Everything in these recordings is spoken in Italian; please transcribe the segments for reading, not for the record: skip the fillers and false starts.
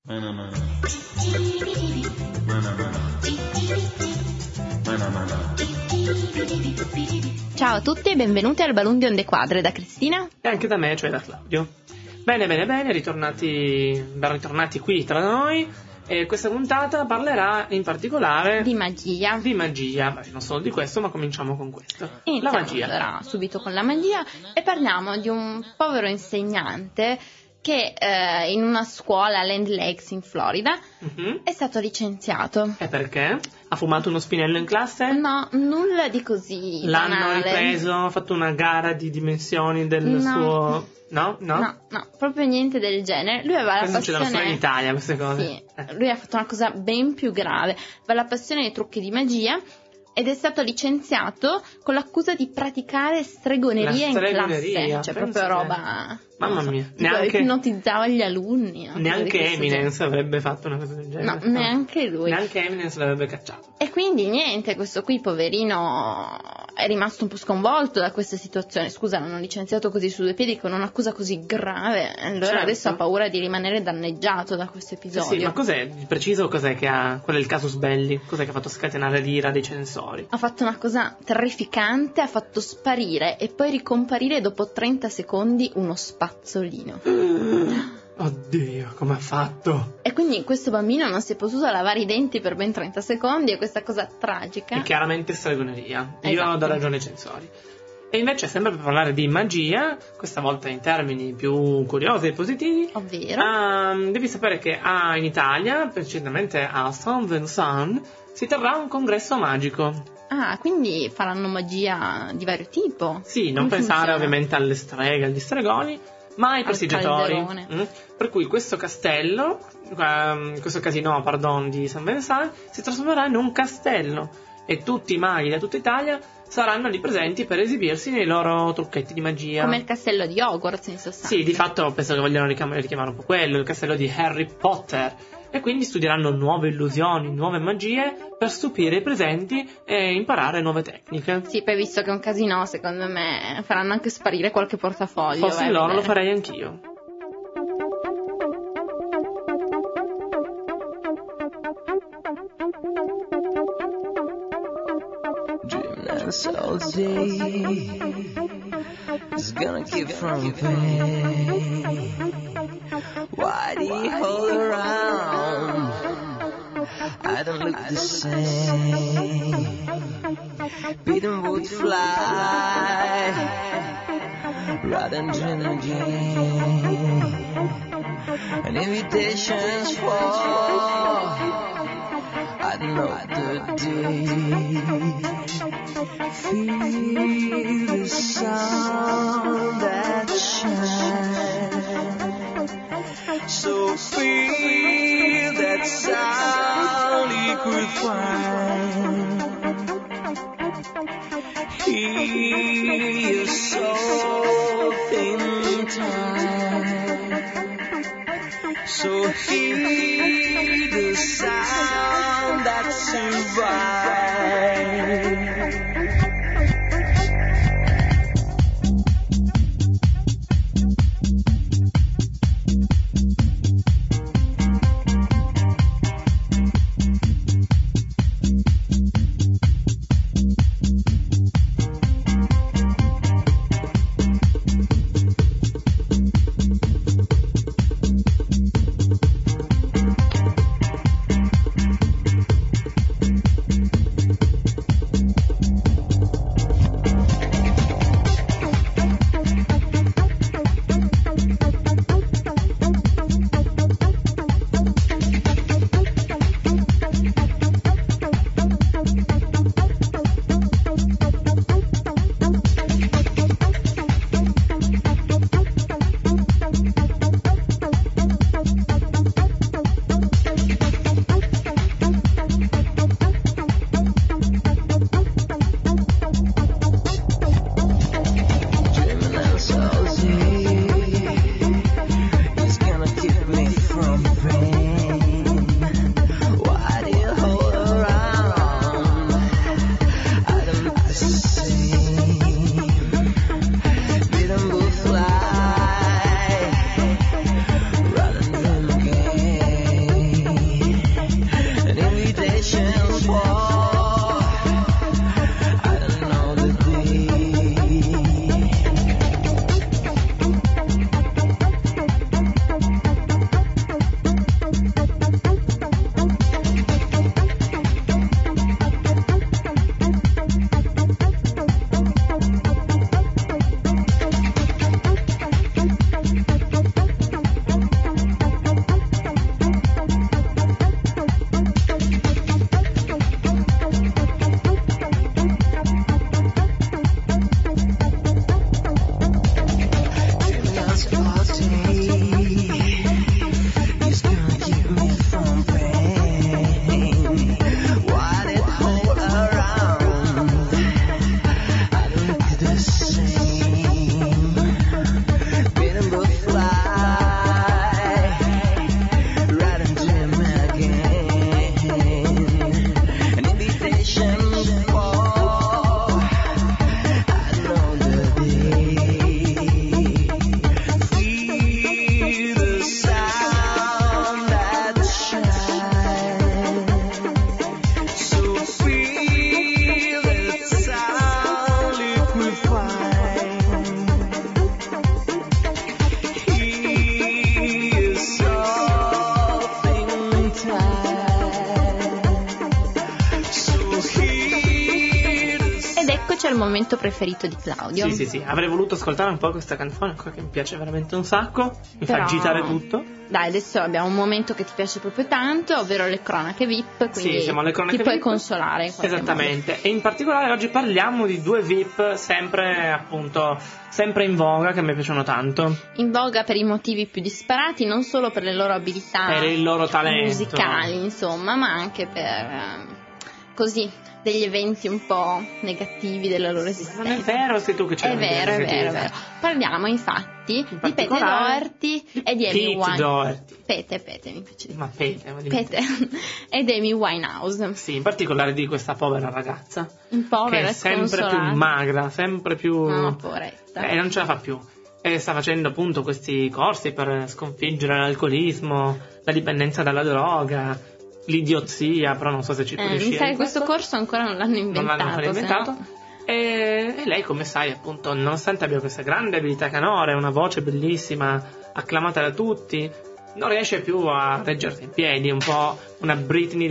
Ciao a tutti e benvenuti al Balloon di Onde Quadre da Cristina e anche da me, cioè da Claudio. Bene, ben ritornati qui tra noi. E questa puntata parlerà in particolare di magia. Beh, non solo di questo, ma cominciamo con questo. Iniziamo la magia. Allora, subito con la magia e parliamo di un povero insegnante che in una scuola a Land Lakes in Florida è stato licenziato. E perché? Ha fumato uno spinello in classe? No, nulla di così L'hanno banale. ripreso, ha fatto una gara di dimensioni del suo... No, proprio niente del genere. Lui aveva la passione... Succedono solo in Italia queste cose. Sì, lui ha fatto una cosa ben più grave. Aveva la passione dei trucchi di magia ed è stato licenziato con l'accusa di praticare stregoneria in classe. Cioè proprio roba... Mamma mia, neanche ipnotizzava gli alunni. Neanche Eminence avrebbe fatto una cosa del genere. No, neanche lui. Neanche Eminence l'avrebbe cacciato. E quindi niente, questo qui poverino è rimasto un po' sconvolto da questa situazione. Scusa, l'hanno licenziato così su due piedi con un'accusa così grave. Allora certo. Adesso ha paura di rimanere danneggiato da questo episodio. Sì, ma cos'è di preciso? Cos'è che ha? Quello è il casus belli? Cos'è che ha fatto scatenare l'ira dei censori? Ha fatto una cosa terrificante, ha fatto sparire e poi ricomparire dopo 30 secondi uno spazzolino. Oddio, come ha fatto? E quindi questo bambino non si è potuto lavare i denti per ben 30 secondi e questa cosa tragica. È chiaramente stregoneria. Esatto. Io do ragione ai censori. E invece, sempre per parlare di magia, questa volta in termini più curiosi e positivi, ovvero, devi sapere che in Italia, precisamente a Saint-Vincent, si terrà un congresso magico. Ah, quindi faranno magia di vario tipo? Sì, non pensare ovviamente alle streghe, agli stregoni, ma ai prestigiatori. Per cui questo castello, questo casino, di Saint-Vincent, si trasformerà in un castello e tutti i maghi da tutta Italia saranno lì presenti per esibirsi nei loro trucchetti di magia. Come il castello di Hogwarts, in sostanza. Sì, di fatto penso che vogliano richiamare un po' quello, il castello di Harry Potter. E quindi studieranno nuove illusioni, nuove magie per stupire i presenti e imparare nuove tecniche. Sì, poi visto che è un casino, secondo me faranno anche sparire qualche portafoglio. Fossi loro lo farei anch'io. Dreamless all day is gonna keep from pain. Why do you hold around? I don't look the same. Beaten would fly rather than dream again. And invitations fall. I know the day. Feel the sound that shines. So feel that sound liquefying. Hear your soul in time. So hear the sound that survives. è il momento preferito di Claudio. Sì, avrei voluto ascoltare un po' questa canzone che mi piace veramente un sacco, mi fa agitare tutto. Dai, adesso abbiamo un momento che ti piace proprio tanto, ovvero le cronache VIP, quindi siamo alle cronache ti puoi VIP. Consolare in qualche Esattamente, modo. E in particolare oggi parliamo di 2 VIP sempre in voga, che mi piacciono tanto. In voga per i motivi più disparati, non solo per le loro abilità, per il loro talento musicali, insomma, ma anche per così degli eventi un po' negativi della loro esistenza. Non è vero, sei tu che c'è. È vero. Parliamo infatti di Pete Doherty e di Amy Winehouse. Pete, mi piace dire. Ma Pete ed Amy Winehouse. Sì, in particolare di questa povera ragazza. Povera, che è sempre più magra, sempre più. No, poveretta. E non ce la fa più. E sta facendo appunto questi corsi per sconfiggere l'alcolismo, la dipendenza dalla droga, l'idiozia, però non so se ci può riuscire. Mi sa che questo corso ancora non l'hanno inventato. E lei, come sai, appunto, nonostante abbia questa grande abilità canore, una voce bellissima, acclamata da tutti, non riesce più a reggersi in piedi, un po' una Britney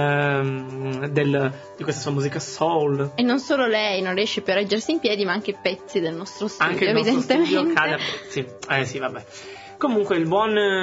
di questa sua musica soul. E non solo lei non riesce più a reggersi in piedi, ma anche pezzi del nostro studio, anche il nostro evidentemente. Studio cade a pezzi. Sì, vabbè. Comunque la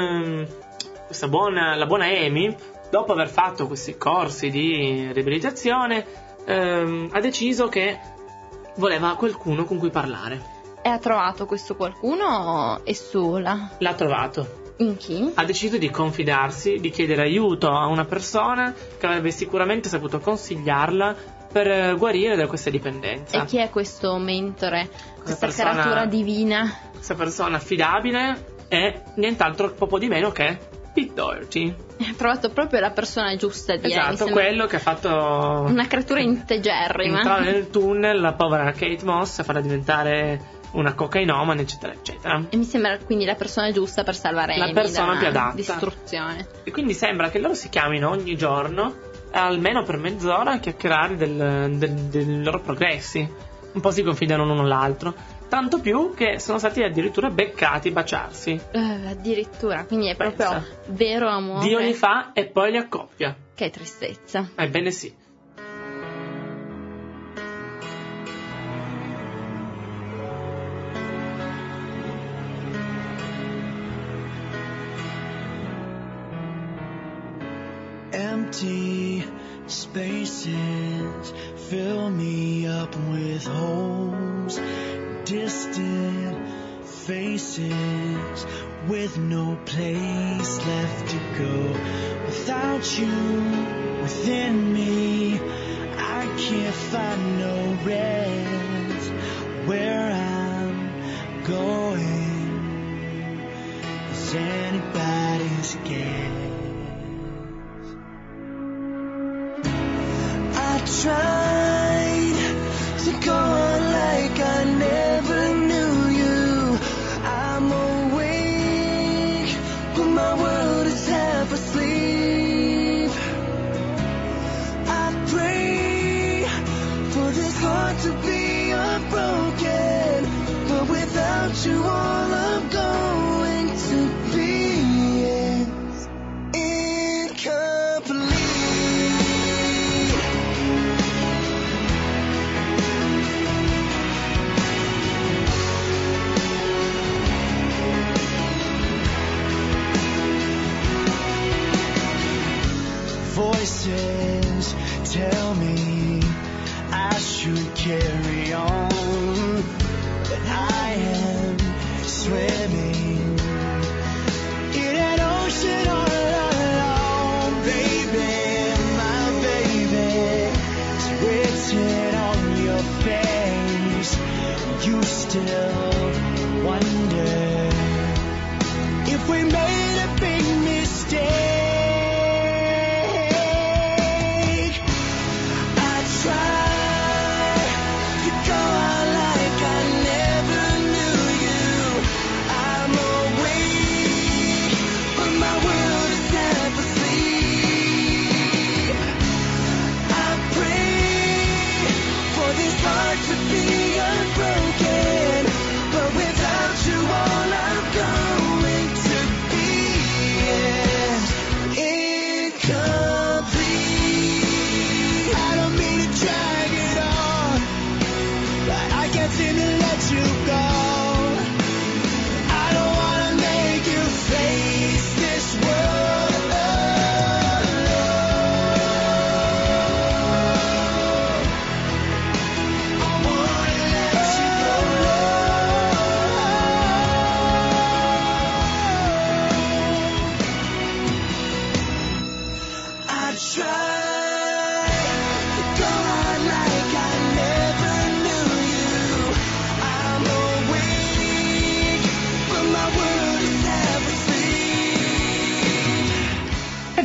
buona Amy, dopo aver fatto questi corsi di riabilitazione, ha deciso che voleva qualcuno con cui parlare. E ha trovato questo qualcuno e sola? L'ha trovato. In chi? Ha deciso di confidarsi, di chiedere aiuto a una persona che avrebbe sicuramente saputo consigliarla per guarire da questa dipendenza. E chi è questo mentore? Questa creatura divina? Questa persona affidabile è nient'altro poco di meno che Pete Doherty. Ha trovato proprio la persona giusta, direi. Esatto, quello che ha fatto una creatura integerrima. Entrare nel tunnel la povera Kate Moss e farla diventare una cocainomane, eccetera eccetera. E mi sembra quindi la persona giusta per salvare la Amy persona più adatta. Distruzione. E quindi sembra che loro si chiamino ogni giorno, almeno per mezz'ora, a chiacchierare dei loro progressi. Un po' si confidano l'uno all'altro, tanto più che sono stati addirittura beccati baciarsi. Addirittura, quindi è proprio vero amore. Dio li fa e poi li accoppia. Che tristezza. Ebbene sì. Empty spaces fill me up with holes, distant faces with no place left to go. Without you within me, I can't find no rest. Where I'm going, is anybody's guess? I tried to go on like I never knew you. I'm awake, but my world is half asleep. I pray for this heart to be unbroken, but without you all I'm going to be is incomplete. Voices tell me I should carry on, but I am swimming in an ocean all alone. Baby, my baby, it's written on your face. You still wonder if we made a big mistake.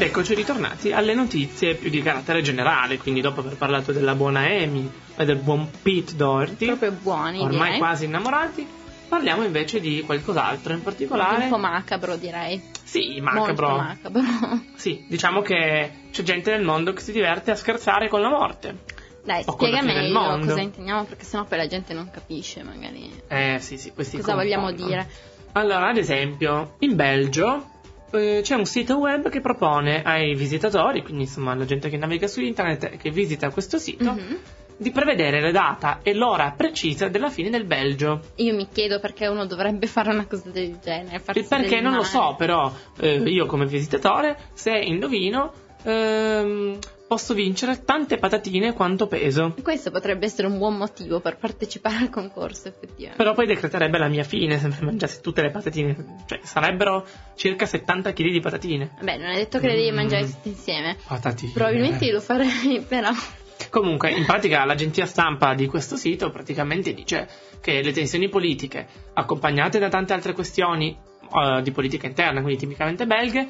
eccoci ritornati alle notizie più di carattere generale, quindi dopo aver parlato della buona Amy e del buon Pete Doherty, proprio buoni, ormai direi. quasi innamorati, parliamo invece di qualcos'altro in particolare. Un po' macabro, direi. Sì, macabro. Molto macabro. Sì, diciamo che c'è gente nel mondo che si diverte a scherzare con la morte. Dai, O con la spiega fine del meglio mondo. cosa intendiamo, perché sennò poi la gente non capisce, magari. Sì, questi Cosa vogliamo confondono. dire? Allora, ad esempio, in Belgio c'è un sito web che propone ai visitatori, quindi insomma alla gente che naviga su internet e che visita questo sito, di prevedere la data e l'ora precisa della fine del Belgio. Io mi chiedo perché uno dovrebbe fare una cosa del genere. Farsi Perché del non lo male. so, però io come visitatore, se indovino, posso vincere tante patatine quanto peso. Questo potrebbe essere un buon motivo per partecipare al concorso, effettivamente. Però poi decreterebbe la mia fine se mangiassi tutte le patatine. Cioè, sarebbero circa 70 kg di patatine. Vabbè, non è detto che le devi mangiare tutte insieme. Patatine. Probabilmente io lo farei, però. Comunque, in pratica, l'agenzia stampa di questo sito praticamente dice che le tensioni politiche, accompagnate da tante altre questioni di politica interna, quindi tipicamente belghe,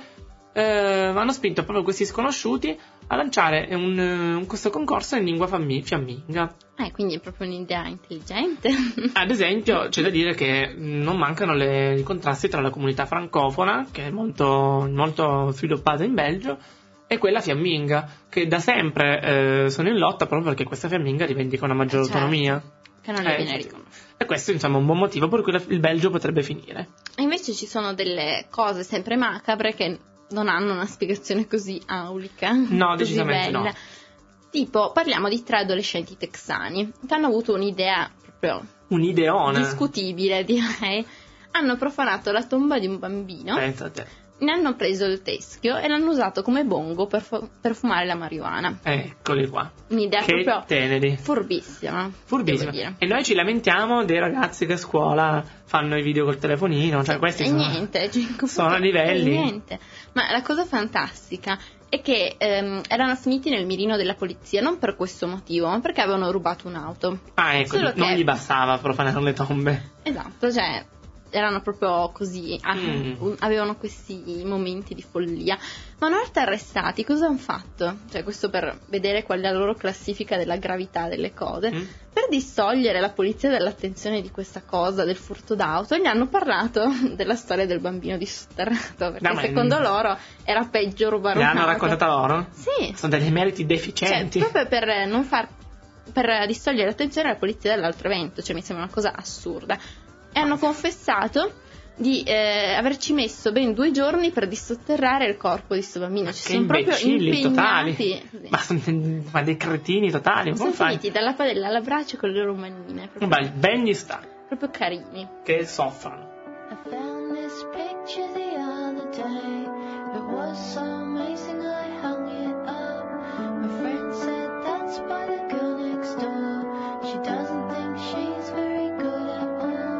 hanno spinto proprio questi sconosciuti a lanciare questo concorso in lingua fiamminga. Quindi è proprio un'idea intelligente. Ad esempio, c'è da dire che non mancano i contrasti tra la comunità francofona, che è molto, molto sviluppata in Belgio, e quella fiamminga, che da sempre sono in lotta proprio perché questa fiamminga rivendica una maggiore Certo, autonomia. che non le viene riconosciuta. E questo insomma è un buon motivo per cui il Belgio potrebbe finire. E invece ci sono delle cose sempre macabre che non hanno una spiegazione così aulica. No, così decisamente bella. no. Tipo, parliamo di 3 adolescenti texani che hanno avuto un'idea proprio Un'ideona. discutibile, direi. Hanno profanato la tomba di un bambino, Pensa a te. ne hanno preso il teschio e l'hanno usato come bongo per fumare la marijuana. Eccoli qua. Un'idea Che proprio teneri. furbissima. Furbissima. devo dire. E noi ci lamentiamo dei ragazzi che a scuola fanno i video col telefonino, cioè questi E sono, niente, sono a livelli. Niente. Ma la cosa fantastica è che erano finiti nel mirino della polizia non per questo motivo, ma perché avevano rubato un'auto. Ecco, Solo non che- gli bastava profanare le tombe. Esatto, cioè erano proprio così, avevano questi momenti di follia. Ma una volta arrestati, cosa hanno fatto? Cioè, questo per vedere qual è la loro classifica della gravità delle cose. Per distogliere la polizia dall'attenzione di questa cosa, del furto d'auto, gli hanno parlato della storia del bambino dissotterrato, perché No, ma- secondo loro era peggio rubare Le un'auto. hanno raccontata loro? Sì, Sono degli meriti deficienti. cioè, proprio per non far per distogliere l'attenzione della polizia dall'altro evento, cioè mi sembra una cosa assurda. E hanno confessato di averci messo ben 2 giorni per dissotterrare il corpo di questo bambino. Ci Che sono proprio imbecilli impegnati. totali. Sì. Ma dei cretini totali. Sono Come fai? finiti dalla padella alla braccia con le loro manine, proprio, Beh, ben gli sta. proprio carini. Che soffrono. I found this picture the other day. It was so amazing I hung it up. My friend said that's by the girl next door. She doesn't think she's very good at all.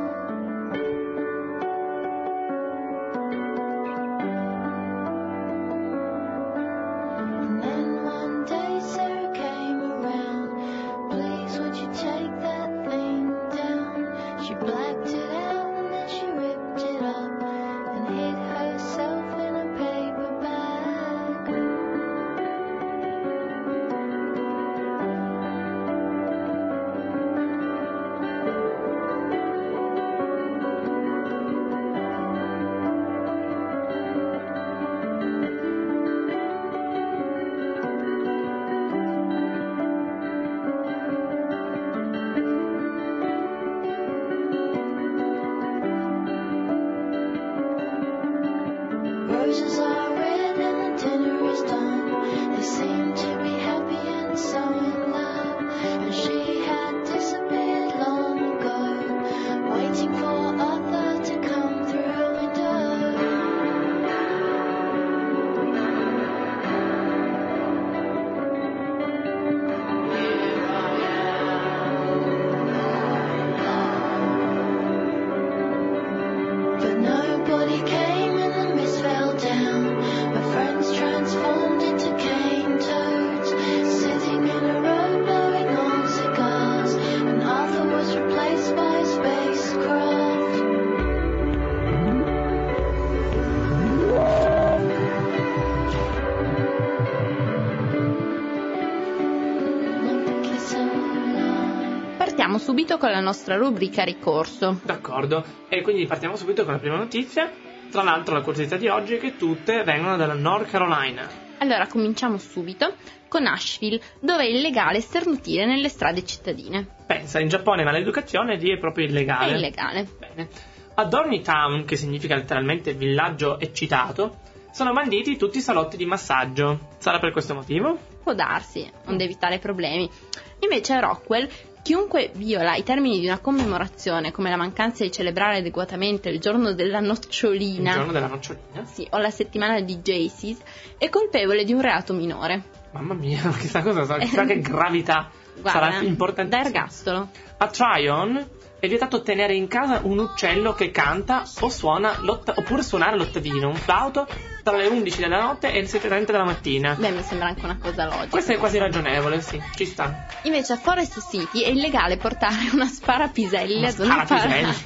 And then one day Sarah came around. Please would you take that thing down? She blacked it out and then she ripped it up and hid herself in a paper bag. Roses are red and the dinner is done. They seem to be happy and so in love. And she had disappeared long ago, waiting for Arthur to come through her window. But nobody came and the mist fell down. My friends transformed into cane toads, sitting in a row blowing on cigars. And Arthur was replaced by a spacecraft. partiamo subito con la nostra rubrica ricorso. D'accordo, e quindi partiamo subito con la prima notizia. Tra l'altro la curiosità di oggi è che tutte vengono dalla North Carolina. Allora cominciamo subito con Nashville, dove è illegale sternutire nelle strade cittadine. Pensa, in Giappone maleducazione lì è proprio illegale. È illegale. Bene. A Dormitown, che significa letteralmente villaggio eccitato, sono banditi tutti i salotti di massaggio. Sarà per questo motivo? Può darsi, onde evitare problemi. Invece a Rockwell, chiunque viola i termini di una commemorazione, come la mancanza di celebrare adeguatamente il giorno della nocciolina, Il giorno della nocciolina? sì, o la settimana di Jaycees, è colpevole di un reato minore. Mamma mia, chissà cosa, chissà che gravità. Guarda, sarà importantissimo. da ergastolo. A Tryon è vietato tenere in casa un uccello che canta o suona oppure suonare l'ottavino, un flauto, tra le 11 della notte e le 7:30 della mattina. Beh, mi sembra anche una cosa logica. Questo è quasi ragionevole, sì, ci sta. Invece a Forest City è illegale portare una sparapiselli ad una Sparapiselli?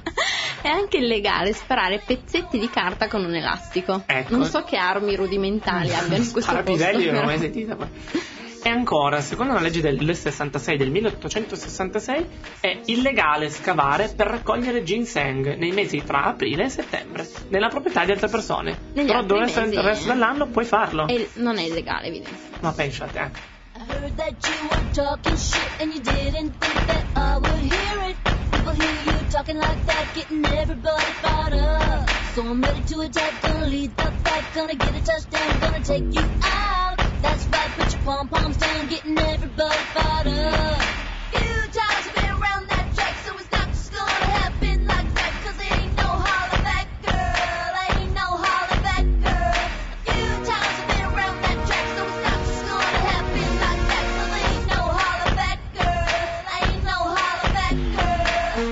È anche illegale sparare pezzetti di carta con un elastico. Ecco. Non so che armi rudimentali abbiano in questo posto. Sparapiselli non l'ho mai sentita poi. E ancora, secondo una legge del 66 del 1866, è illegale scavare per raccogliere ginseng nei mesi tra aprile e settembre, nella proprietà di altre persone. Negli Però altri durante mesi, il resto dell'anno puoi farlo. E non è illegale, evidentemente. Ma pensa a te. I heard that you were talking shit and you didn't think that I would hear it. People hear you talking like that, getting everybody fired up. So I'm ready to attack, gonna lead the fight, gonna get a touchdown, gonna take you out. That's right, put your pom-poms down, getting everybody fired up. Few times I've been around that track, so it's not just gonna happen like that, 'cause there ain't no holler back, girl, ain't no holler back, girl. Few times I've been around that track, so it's not just gonna happen like that, 'cause ain't no holler back, girl, ain't no holler back, girl.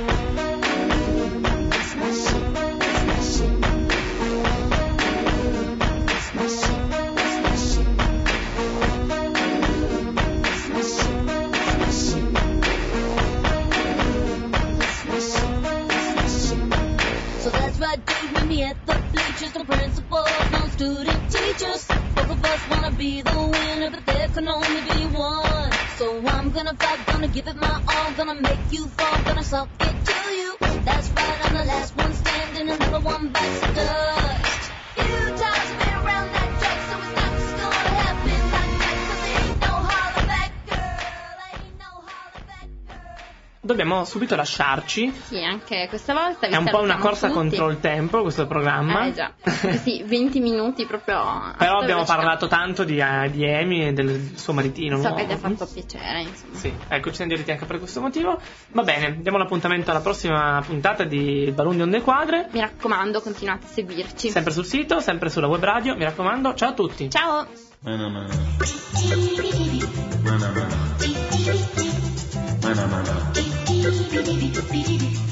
It's my shit, it's my shit. It's my shit, it's my shit. So that's right, dude, meet me at the bleachers. No principals, no student teachers. Both of us wanna be the winner, but there can only be one. So I'm gonna fight, gonna give it my all, gonna make you fall, gonna suck it to you. That's right, I'm the last one standing, another one bites the dust. Few times I've been around that track, so it's not just gonna happen like that, 'cause there ain't no holler back, girl, ain't no holler back, girl. Dobbiamo subito lasciarci. Sì, anche questa volta vi È un po' una salutiamo corsa tutti. contro il tempo questo programma. Già, sì, 20 minuti proprio. Però abbiamo parlato tanto di Amy e del suo maritino. So nuovo. che ti ha fatto piacere, insomma. Sì, ecco, ci siamo divertiti anche per questo motivo. Va bene, diamo l'appuntamento alla prossima puntata di Balloon di Onde Quadre. Mi raccomando, continuate a seguirci. Sempre sul sito, sempre sulla web radio, mi raccomando. Ciao a tutti. Ciao! Mana mana. Mana mana. Mana mana.